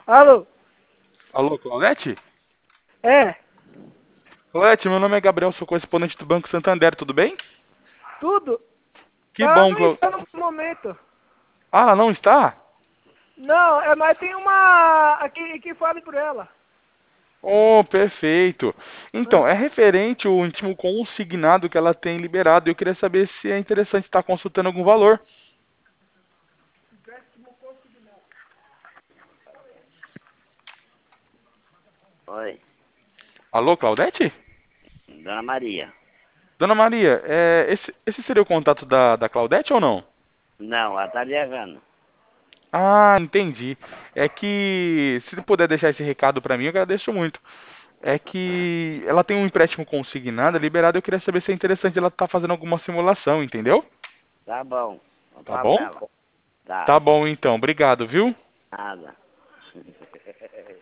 Alô? Alô, Claudete? É, Claudete, meu nome é Gabriel, sou correspondente do Banco Santander, tudo bem? tudo? Que Ela bom, não está no momento. Ah, não está? Não, mas tem uma aqui que fale por ela. Oh, perfeito. Então, Ah, é referente o íntimo consignado que ela tem liberado. Eu queria saber se é interessante estar consultando algum valor. Oi, Alô, Claudete? Dona Maria. Dona Maria, esse seria o contato da Claudete ou não? Não, ela tá viajando. Ah, entendi. É que, se puder deixar esse recado para mim, eu agradeço muito. É que ela tem um empréstimo consignado liberado. Eu queria saber se é interessante ela estar fazendo alguma simulação, entendeu? Tá bom, vou Tá falar pra bom? ela. Tá, Tá bom então, obrigado, viu? nada.